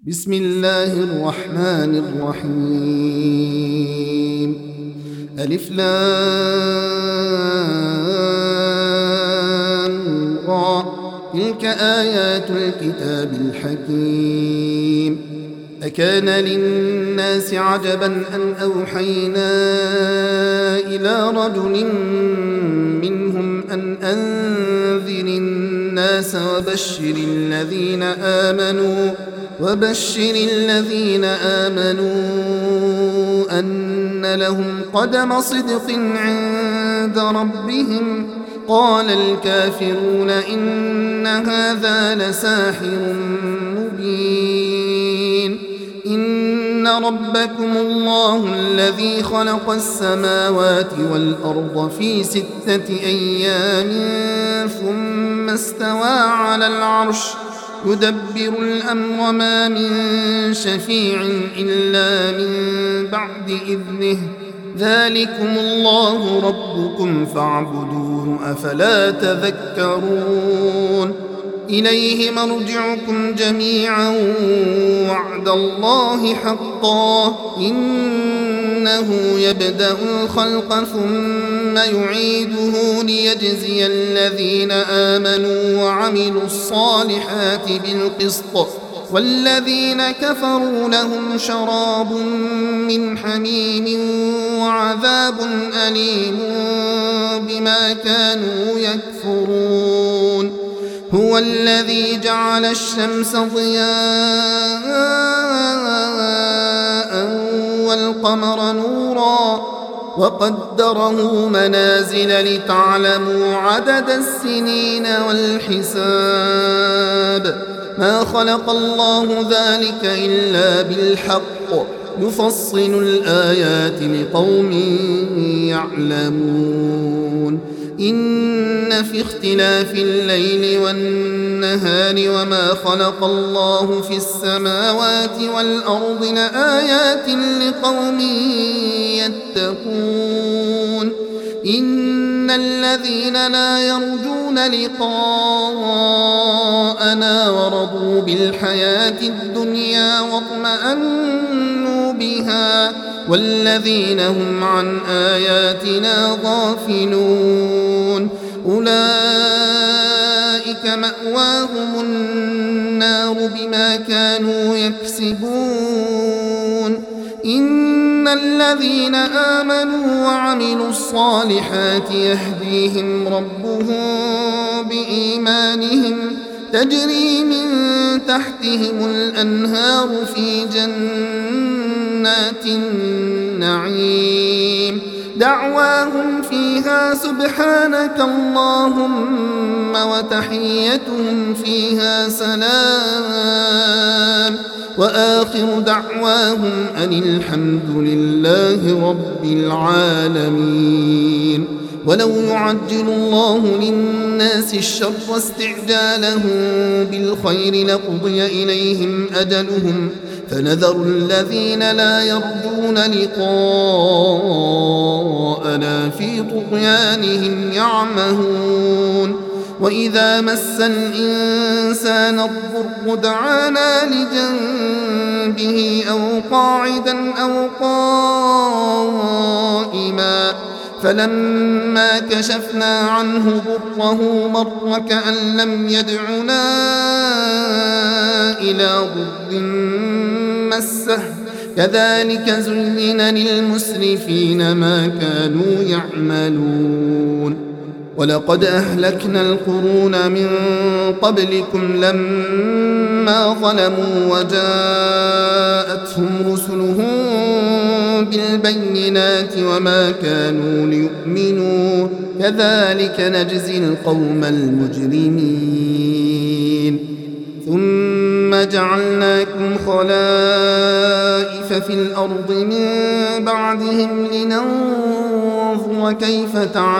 بسم الله الرحمن الرحيم ألف لام را تلك آيات الكتاب الحكيم أكان للناس عجبا أن أوحينا إلى رجل منهم أن أنذر الناس وبشر الذين آمنوا أن لهم قدم صدق عند ربهم قال الكافرون إن هذا لساحر مبين إن ربكم الله الذي خلق السماوات والأرض في 6 أيام ثم استوى على العرش يدبر الأمر ما من شفيع إلا من بعد إذنه ذلكم الله ربكم فاعبدوه أفلا تذكرون إليه مرجعكم جميعا وعد الله حقا إنه يبدأ الخلق ثم يعيده ليجزي الذين آمنوا وعملوا الصالحات بالقسط والذين كفروا لهم شراب من حميم وعذاب أليم بما كانوا يكفرون هو الذي جعل الشمس ضياء والقمر نورا وقدره منازل لتعلموا عدد السنين والحساب ما خلق الله ذلك إلا بالحق يفصل الآيات لقوم يعلمون إن في اختلاف الليل والنهار وما خلق الله في السماوات والأرض لآيات لقوم يتقون إن الذين لا يرجون لقاءنا ورضوا بالحياة الدنيا واطمأنوا بها والذين هم عن آياتنا غافلون أولئك مأواهم النار بما كانوا يكسبون إن الذين آمنوا وعملوا الصالحات يهديهم ربهم بإيمانهم تجري من تحتهم الأنهار في جنات النعيم دعواهم فيها سبحانك اللهم وتحيتهم فيها سلام وآخر دعواهم أن الحمد لله رب العالمين ولو يعجل الله للناس الشر استعجالهم بالخير لقضي إليهم أجلهم فنذر الذين لا يرجون لقاءنا في طغيانهم يعمهون وإذا مس الإنسان الضر دعانا لجنبه أو قاعدا أو قائما فلما كشفنا عنه ضره مر كأن لم يدعنا إلى ضر مسه كذلك زين للمسرفين ما كانوا يعملون ولقد أهلكنا القرون من قبلكم لما ظلموا وجاءتهم رسلهم بالبينات وما كانوا ليؤمنوا كذلك نجزي القوم المجرمين ثم جعلناكم خلائف في الأرض من بعدهم لننظر كيف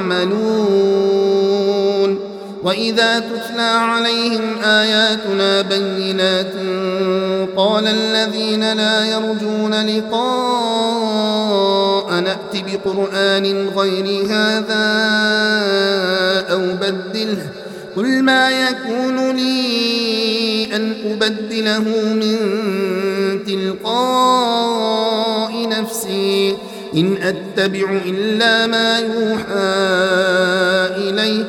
تعملون وإذا تتلى عليهم آياتنا بينات قال الذين لا يرجون لقاء نأت بقرآن غير هذا أو بدله قل ما يكون لي أن أبدله من تلقاء نفسي إن أتبع إلا ما يوحى إلي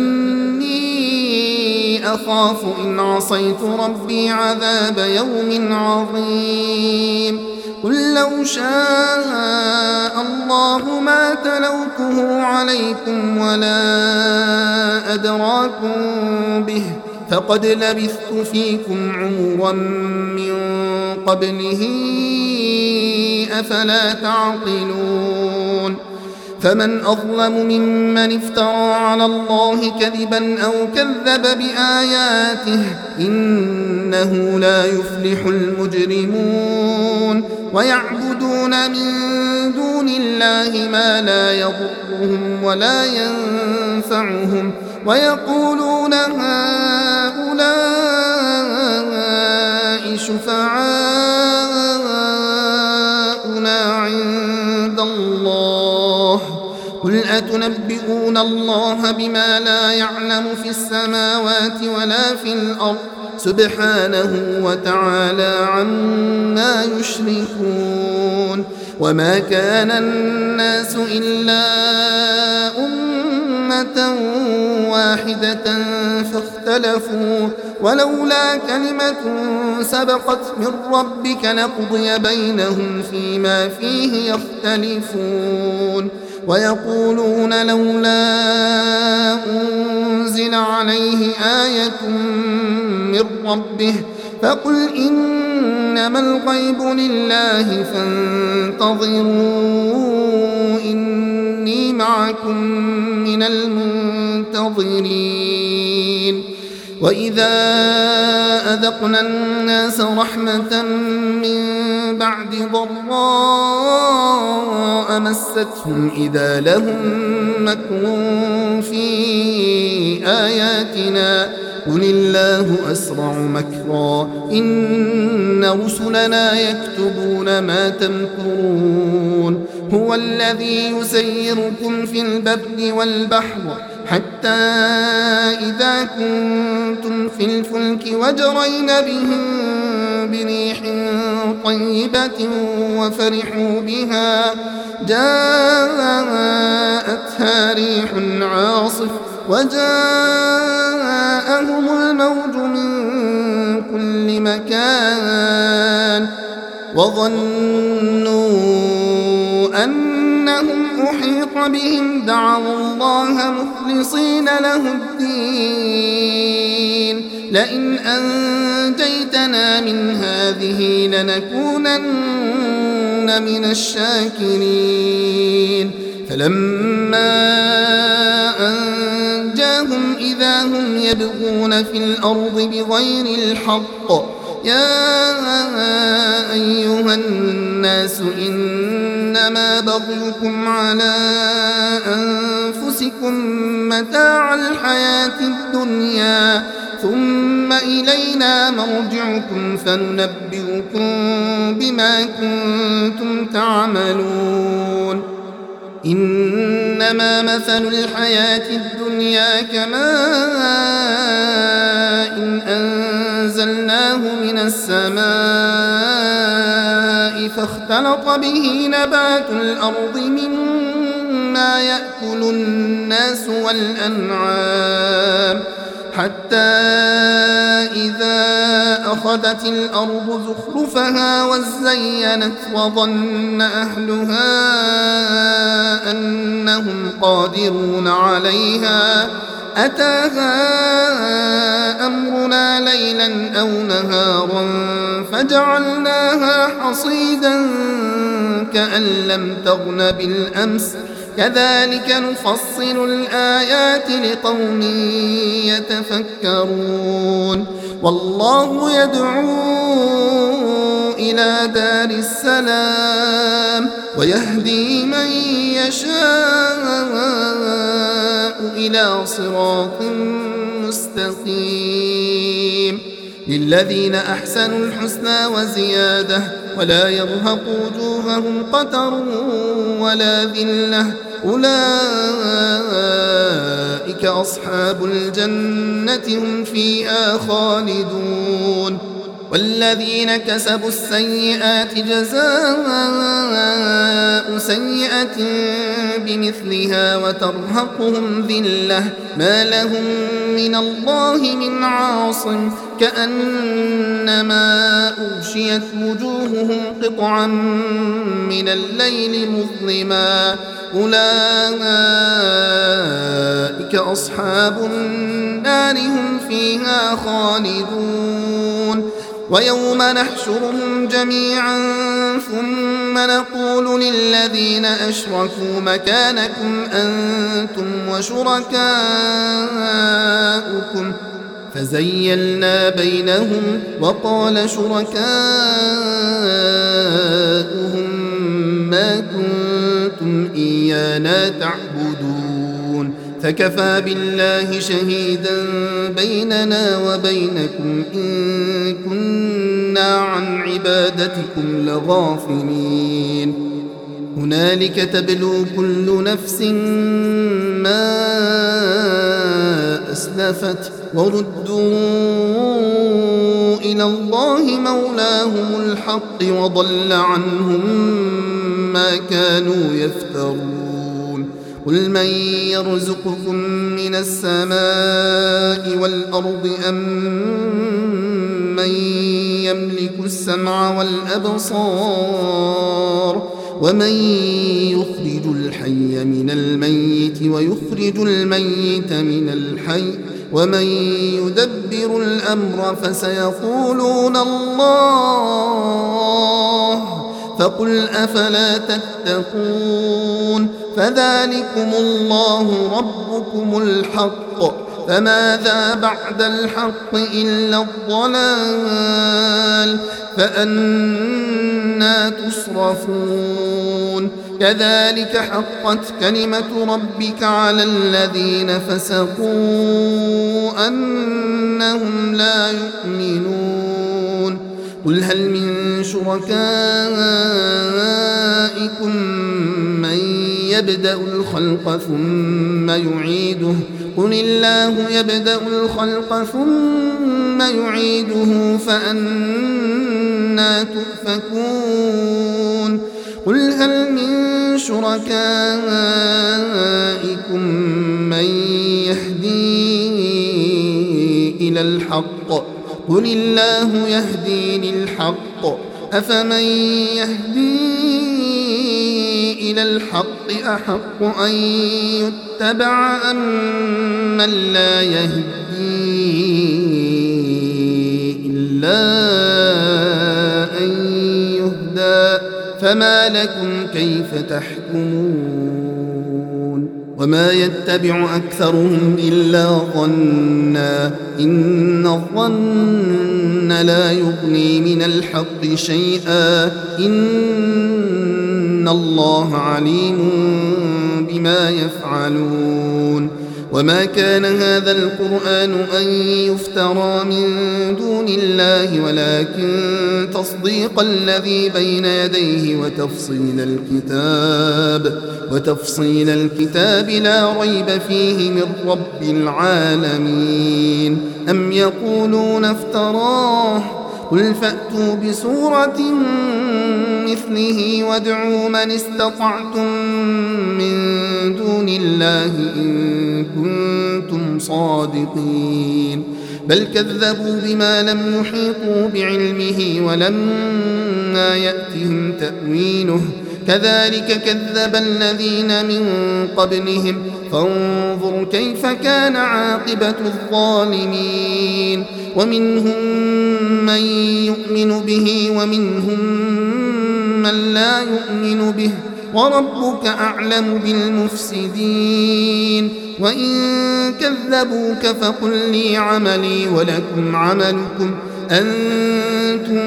إني أخاف إن عصيت ربي عذاب يوم عظيم قل لو شاء الله ما تلوته عليكم ولا أدراكم به فقد لبثت فيكم عمرا من قبله أفلا تعقلون فمن أظلم ممن افترى على الله كذبا أو كذب بآياته إنه لا يفلح المجرمون ويعبدون من دون الله ما لا يضرهم ولا ينفعهم ويقولون هؤلاء شفعاؤنا عند الله قل أتنبئون الله بما لا يعلم في السماوات ولا في الأرض سبحانه وتعالى عما يشركون وما كان الناس إلا أمة واحدة فاختلفوا ولولا كلمة سبقت من ربك لقضي بينهم فيما فيه يختلفون ويقولون لولا أنزل عليه آية من ربه فقل إنما الغيب لله فانتظروا إني معكم من المنتظرين وإذا أذقنا الناس رحمة من بعد ضراء مستهم إذا لهم مكر في آياتنا قل الله أسرع مكرا إن رسلنا يكتبون ما تمكرون هو الذي يسيركم في البر والبحر حتى إذا كنتم في الفلك وجرين بهم بريح طيبة وفرحوا بها جاءتها ريح عاصف وجاءهم الموج من كل مكان وظنوا أنهم أحيط بهم دعوا الله مخلصين له الدين لئن أنجيتنا من هذه لنكونن من الشاكرين فلما أنجاهم إذا هم يبغون في الأرض بغير الحق يا أيها الناس إنما بغيكم على أنفسكم متاع الحياة الدنيا ثم إلينا مرجعكم فننبئكم بما كنتم تعملون إنما مثل الحياة الدنيا كماء إن أنزلناه من السماء فاختلط به نبات الأرض مما يأكل الناس والأنعام حتى إذا أخذت الأرض زخرفها وزينت وظن أهلها أنهم قادرون عليها أتاها أمرنا ليلا أو نهارا فجعلناها حصيدا كأن لم تغن بالأمس كذلك نفصل الآيات لقوم يتفكرون والله يدعو إلى دار السلام ويهدي من يشاء إلى صراط مستقيم للذين أحسنوا الحسنى وزيادة ولا يرهق وجوههم قتر ولا ذلة أولئك أصحاب الجنة هم فيها خالدون والذين كسبوا السيئات جزاء سيئة بمثلها وترهقهم ذلة ما لهم من الله من عاصم كأنما أغشيت وجوههم قطعا من الليل مظلما أولئك أصحاب النار هم فيها خالدون ويوم نحشرهم جميعا ثم نقول للذين أشركوا مكانكم أنتم وشركاؤكم فزيلنا بينهم وقال شركاؤهم ما كنتم إيانا تعبدون فكفى بالله شهيدا بيننا وبينكم إن كنا عن عبادتكم لغافلين هنالك تبلو كل نفس ما أسلفت وردوا إلى الله مولاهم الحق وضل عنهم ما كانوا يفترون قل من يرزقكم من السماء والأرض أم من يملك السمع والأبصار ومن يخرج الحي من الميت ويخرج الميت من الحي ومن يدبر الأمر فسيقولون الله فقل أفلا تتقون فذلكم الله ربكم الحق فماذا بعد الحق إلا الضلال فأنى تصرفون كذلك حقت كلمة ربك على الذين فسقوا أنهم لا يؤمنون قل هل من شركائكم من يبدأ الخلق ثم يعيده قل الله يبدأ الخلق ثم يعيده فأنى تؤفكون قل هل من شركائكم من يهدي إلى الحق قل الله يهدي للحق أفمن يهدي إلى الحق أحق أن يتبع أم من لا يهدي إلا أن يهدى فما لكم كيف تحكمون وما يتبع أكثرهم إلا ظنا إن الظن لا يغني من الحق شيئا إن الله عليم بما يفعلون وما كان هذا القرآن أن يفترى من دون الله ولكن تصديق الذي بين يديه وتفصيل الكتاب لا ريب فيه من رب العالمين أم يقولون افتراه قل فأتوا بسورة مثله وادعوا من استطعتم من دون الله إن كنتم صادقين بل كذبوا بما لم يحيطوا بعلمه ولما يأتهم تأويله كذلك كذب الذين من قبلهم فانظر كيف كان عاقبة الظالمين ومنهم من يؤمن به ومنهم من لا يؤمن به وربك أعلم بالمفسدين وإن كذبوك فقل لي عملي ولكم عملكم أنتم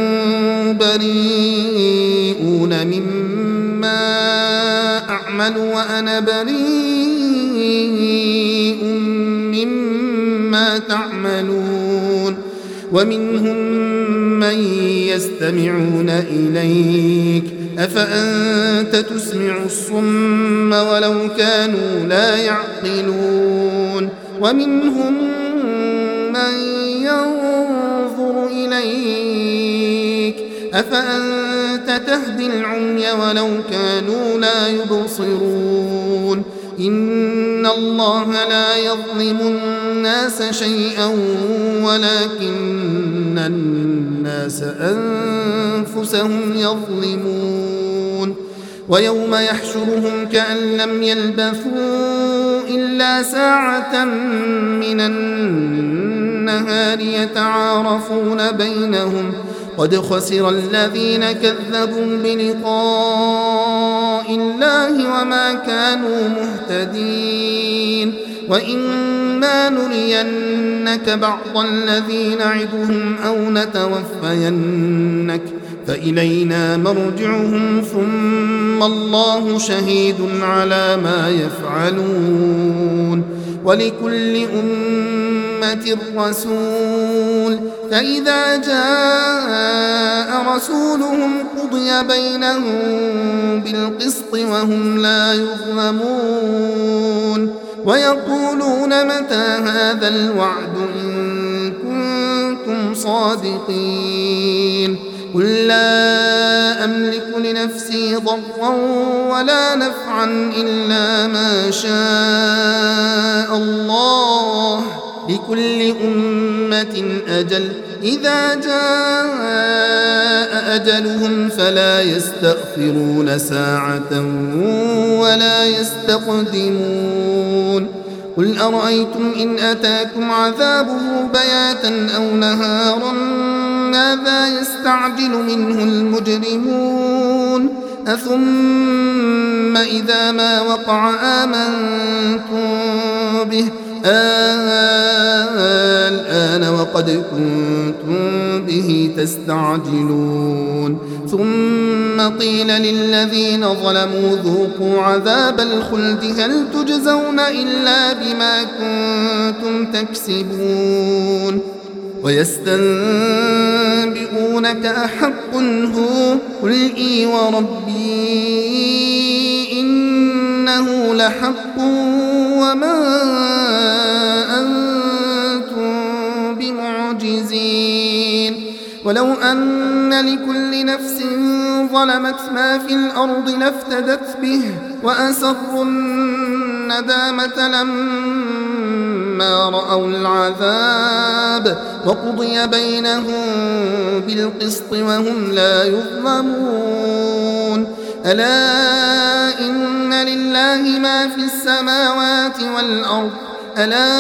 بريئون مما أعمل وأنا بريء مما تعملون ومنهم من يستمعون إليك أفأنت تسمع الصم ولو كانوا لا يعقلون ومنهم من ينظر إليك أفأنت تهدي العمي ولو كانوا لا يبصرون إن الله لا يظلم الناس شيئا ولكن الناس أنفسهم يظلمون ويوم يحشرهم كأن لم يلبثوا إلا ساعة من النهار يتعارفون بينهم قد خسر الذين كذبوا بلقاء الله وما كانوا مهتدين وإما نرينك بعض الذي نعدهم أو نتوفينك فإلينا مرجعهم ثم الله شهيد على ما يفعلون ولكل أمة رسول فإذا جاء رسولهم قضي بينهم بالقسط وهم لا يظلمون ويقولون متى هذا الوعد إن كنتم صادقين قل لا أملك لنفسي ضرا ولا نفعا إلا ما شاء الله لكل أمة أجل إذا جاء أجلهم فلا يستأخرون ساعة ولا يستقدمون قل أرأيتم إن أتاكم عذابه بياتا أو نهارا ماذا يستعجل منه المجرمون أثم إذا ما وقع آمنتم به الآن وقد كنتم به تستعجلون ثم قيل للذين ظلموا ذوقوا عذاب الخلد هل تجزون إلا بما كنتم تكسبون ويستنبئونك أحق هو قل إي وربي إنه لحق وما أنتم بمعجزين ولو أن لكل نفس ظلمت ما في الأرض لافتدت به وأسروا الندامة لما رأوا العذاب وقضي بينهم بالقسط وهم لا يظلمون ألا إن لله ما في السماوات والأرض ألا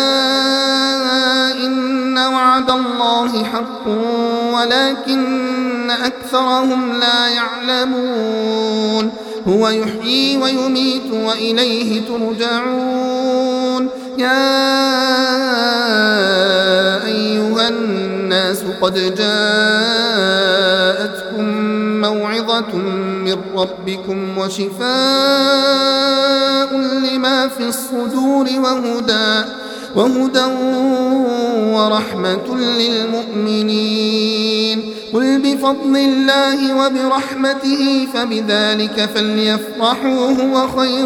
إن وعد الله حق ولكن أكثرهم لا يعلمون هو يحيي ويميت وإليه ترجعون يا أيها الناس قد جاءتكم موعظة من ربكم وشفاء لما في الصدور وهدى ورحمة للمؤمنين قل بفضل الله وبرحمته فبذلك فليفرحوا هو خير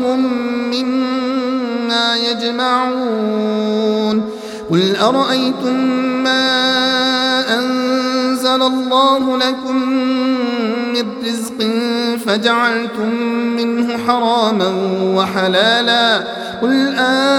مما يجمعون قل أرأيتم ما أنزل الله لكم من رزق فجعلتم منه حراما وحلالا قل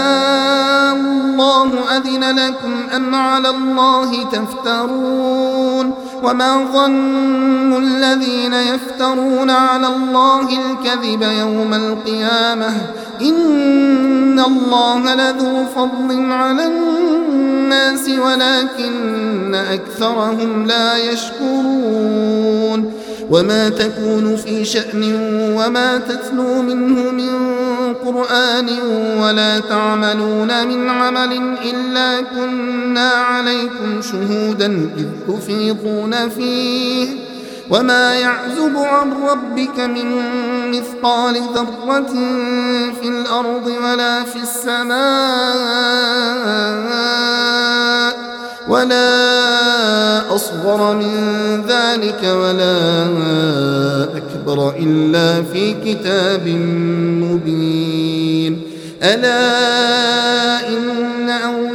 الله أذن لكم أم على الله تفترون وما ظن الذين يفترون على الله الكذب يوم القيامة إن الله لذو فضل على الناس ولكن أكثرهم لا يشكرون وما تكون في شأن وما تتلو منه من قرآن ولا تعملون من عمل إلا كنا عليكم شهودا إذ تفيضون فيه وما يعزب عن ربك من مثقال ذرة في الأرض ولا في السماء ولا أصغر من ذلك ولا أكبر إلا في كتاب مبين. ألا إن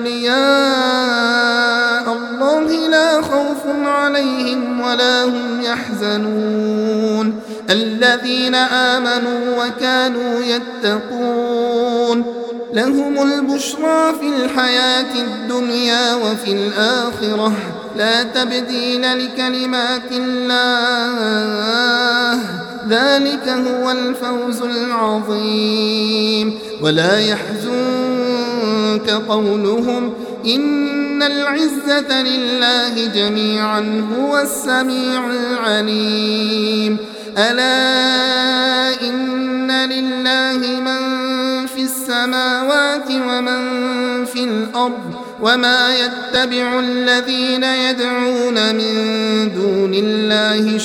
أولياء الله لا خوف عليهم ولا هم يحزنون الذين آمنوا وكانوا يتقون لهم البشرى في الحياة الدنيا وفي الآخرة لا تبديل لكلمات الله ذلك هو الفوز العظيم. ولا يحزنك قولهم إن العزة لله جميعا هو السميع العليم. ألا إن لله من في السماوات ومن في الأرض وما يتبع الذين يدعون من دون الله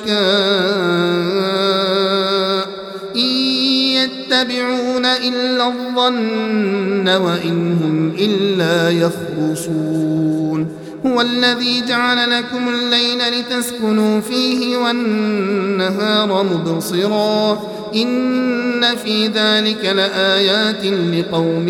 شركاء إن يتبعون إلا الظن وإن هم إلا يخرصون. هو الذي جعل لكم الليل لتسكنوا فيه والنهار مبصرا إن في ذلك لآيات لقوم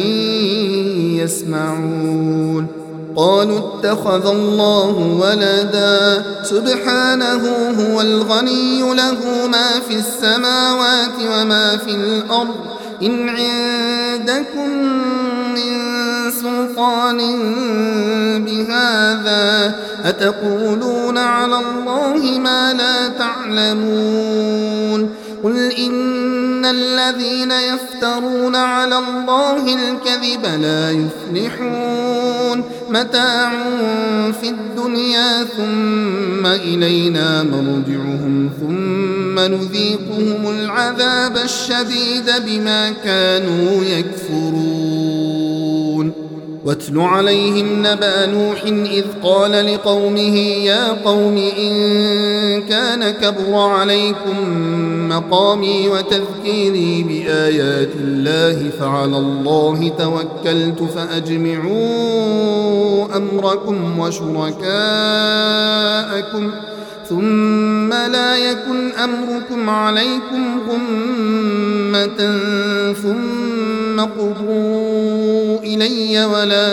يسمعون. قالوا اتخذ الله ولدا سبحانه هو الغني له ما في السماوات وما في الأرض إن عندكم من سلطان بهذا أتقولون على الله ما لا تعلمون. قل إن الذين يفترون على الله الكذب لا يفلحون متاع في الدنيا ثم إلينا مرجعهم ثم نذيقهم العذاب الشديد بما كانوا يكفرون. واتل عليهم نبأ نوح إذ قال لقومه يا قوم إن كان كبر عليكم مقامي وتذكيري بآيات الله فعلى الله توكلت فأجمعوا أمركم وشركاءكم ثم لا يكن أمركم عليكم غمة ثم قضوا إلي ولا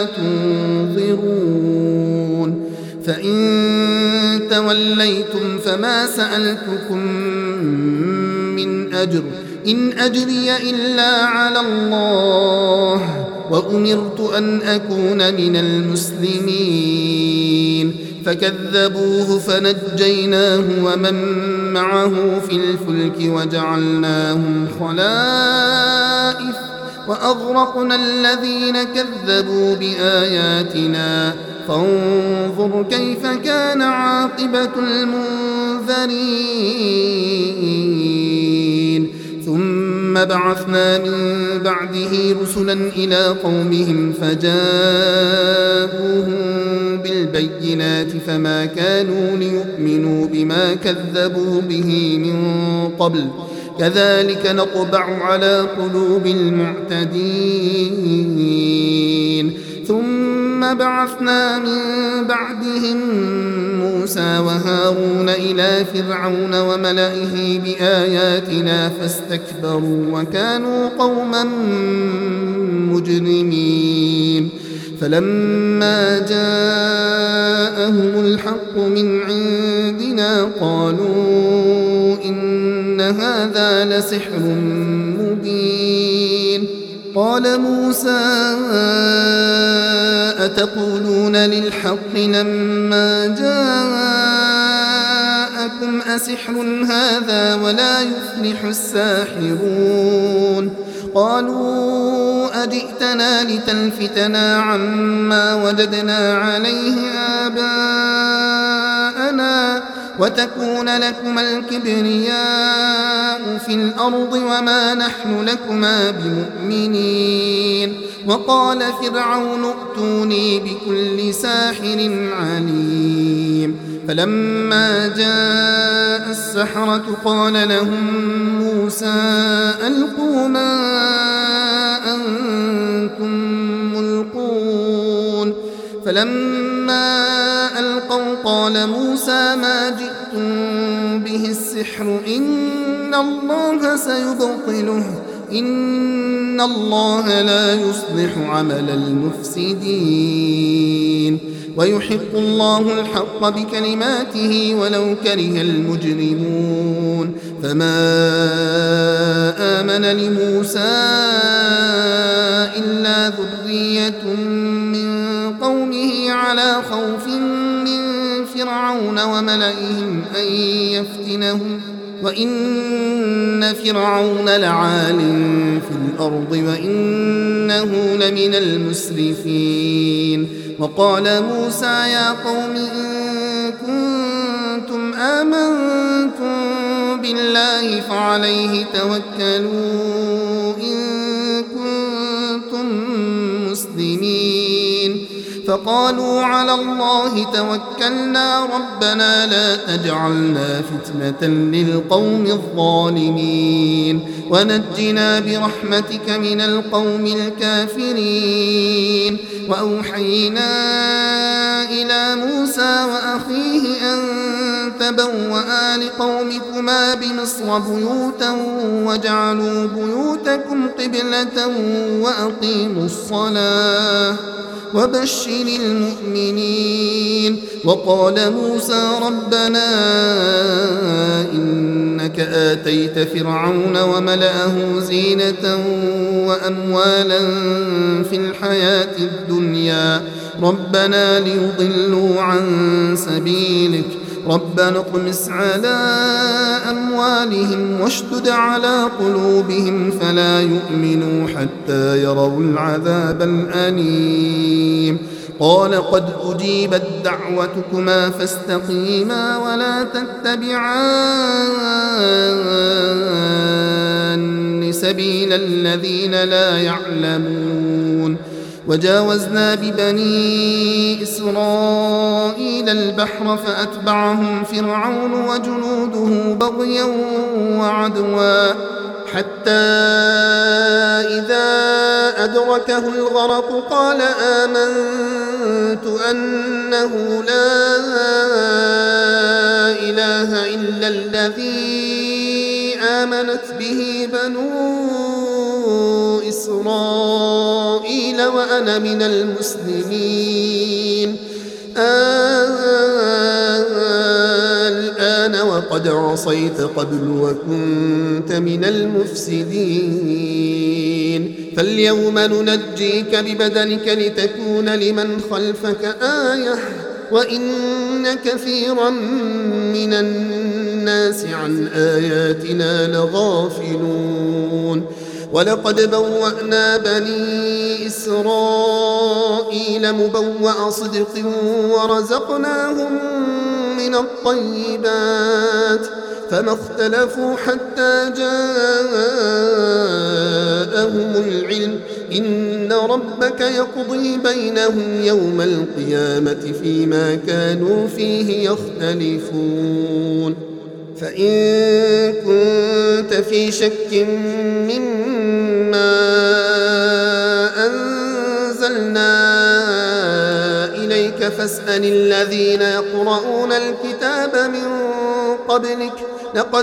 تنظرون. فإن توليتم فما سألتكم من أجر إن أجري إلا على الله وأمرت أن أكون من المسلمين. فكذبوه فنجيناه ومن معه في الفلك وجعلناهم خلائف وأغرقنا الذين كذبوا بآياتنا فانظر كيف كان عاقبة المنذرين. ثم بعثنا من بعده رسلا إلى قومهم فجاءوهم بالبينات فما كانوا ليؤمنوا بما كذبوا به من قبل كذلك نطبع على قلوب المعتدين. ثم بعثنا من بعدهم موسى وهارون إلى فرعون وملئه بآياتنا فاستكبروا وكانوا قوما مجرمين. فلما جاءهم الحق من عندنا قالوا إن هذا لسحر مبين. قال موسى أتقولون للحق لما جاءكم أسحر هذا ولا يفلح الساحرون. قالوا أجئتنا لتلفتنا عما وجدنا عليه آباءنا وتكون لكما الكبرياء في الأرض وما نحن لكما بمؤمنين. وقال فرعون ائتوني بكل ساحر عليم. فلما جاء السحرة قال لهم موسى ألقوا ما أنتم ملقون. فلما ألقوا قال موسى ما جئتم به السحر إن الله سيبطله إن الله لا يصلح عمل المفسدين ويحق الله الحق بكلماته ولو كره المجرمون فما آمن لموسى إلا ذرية من قومه على خوف من فرعون وملئهم أن يفتنهم وإن فرعون لعال في الأرض وإنه لمن المسرفين وقال موسى يا قوم إن كنتم آمنتم بالله فعليه توكلوا إن كنتم مسلمين فقالوا على الله توكلنا ربنا لا تجعلنا فتنة للقوم الظالمين ونجنا برحمتك من القوم الكافرين وأوحينا إلى موسى وأخيه أن تبوأ لقومكما بمصر بيوتا واجعلوا بيوتكم قبلة وأقيموا الصلاة وبشر المؤمنين وقال موسى ربنا إنك آتيت فرعون وملأه زينة وأموالا في الحياة الدنيا ربنا ليضلوا عن سبيلك ربنا اطمس على أموالهم واشدد على قلوبهم فلا يؤمنوا حتى يروا العذاب الأليم قال قد أجيبت دعوتكما فاستقيما ولا تتبعان سبيل الذين لا يعلمون وجاوزنا ببني إسرائيل البحر فأتبعهم فرعون وجنوده بغيا وعدوا حتى إذا أدركه الغرق قال آمنت أنه لا إله إلا الذي آمنت به بنو إسرائيل وأنا من المسلمين الآن وقد عصيت قبل وكنت من المفسدين فاليوم ننجيك ببدنك لتكون لمن خلفك آية وإن كثيرا من الناس عن آياتنا لغافلون ولقد بوأنا بني إسرائيل مبوأ صدق ورزقناهم من الطيبات فما اختلفوا حتى جاءهم العلم إن ربك يقضي بينهم يوم القيامة فيما كانوا فيه يختلفون فإن كنت في شك مما أنزلنا إليك فاسأل الذين يقرؤون الكتاب من قبلك لقد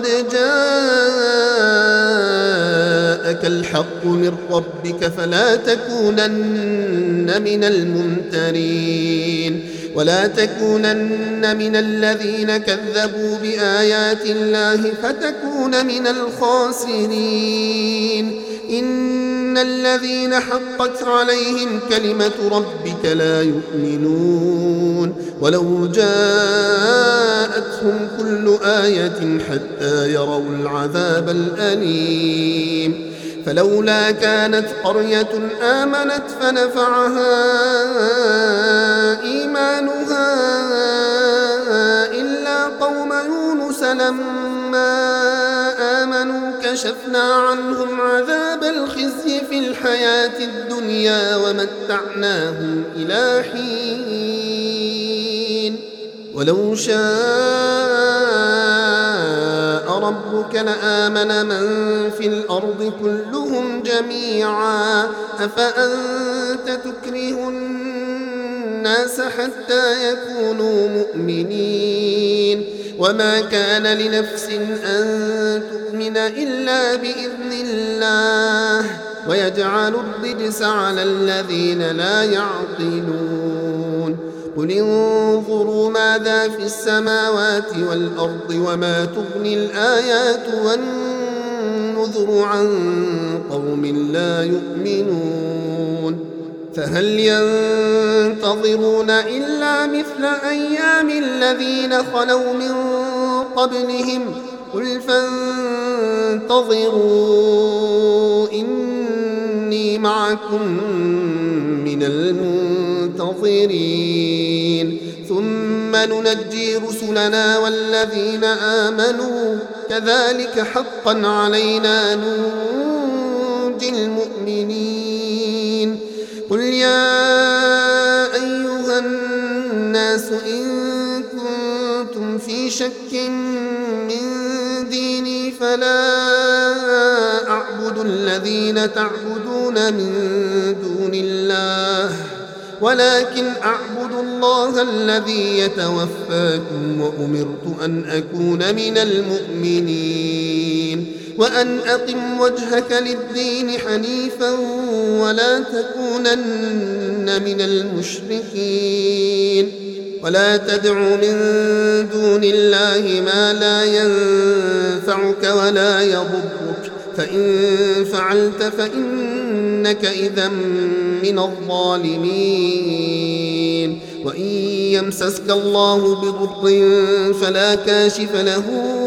جاءك الحق من ربك فلا تكونن من الممترين ولا تكونن من الذين كذبوا بآيات الله فتكون من الخاسرين إن الذين حقت عليهم كلمة ربك لا يؤمنون ولو جاءتهم كل آية حتى يروا العذاب الأليم فلولا كانت قرية آمنت فنفعها إيمانها إلا قوم يونس لما آمنوا كشفنا عنهم عذاب الخزي في الحياة الدنيا ومتعناهم إلى حين ولو شاء ربك لآمن من في الأرض كلهم جميعا أفأنت تكره الناس حتى يكونوا مؤمنين وما كان لنفس أن تؤمن إلا بإذن الله ويجعل الرجس على الذين لا يعقلون قل انظروا ماذا في السماوات والأرض وما تغني الآيات والنذر عن قوم لا يؤمنون فهل ينتظرون إلا مثل أيام الذين خلوا من قبلهم قل فانتظروا إني معكم من المنتظرين ثم ننجي رسلنا والذين آمنوا كذلك حقا علينا ننجي المؤمنين قل يا أيها الناس إن كنتم في شك من ديني فلا أعبد الذين تعبدون من دون الله ولكن أعبد الله الذي يتوفاكم وأمرت أن أكون من المؤمنين وأن أقم وجهك للدين حنيفا ولا تكونن من المشركين ولا تدع من دون الله ما لا ينفعك ولا يضرك فإن فعلت فإنك إذا من الظالمين وإن يمسسك الله بضر فلا كاشف له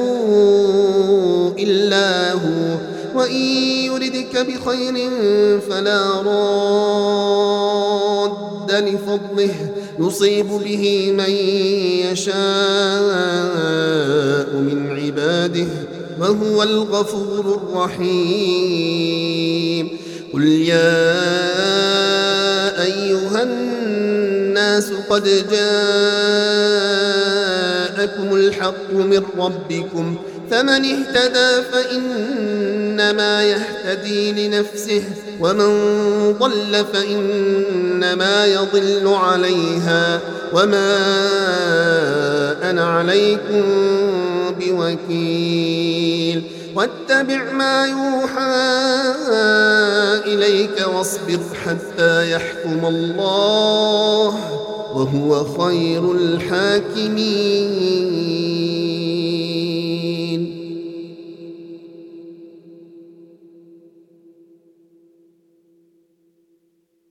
إلا هو وإن يردك بخير فلا راد لفضله يصيب به من يشاء من عباده وهو الغفور الرحيم قل يا أيها الناس قد جاءكم الحق من ربكم فمن اهتدى فإنما يهتدي لنفسه ومن ضل فإنما يضل عليها وما أنا عليكم بوكيل واتبع ما يوحى إليك واصبر حتى يحكم الله وهو خير الحاكمين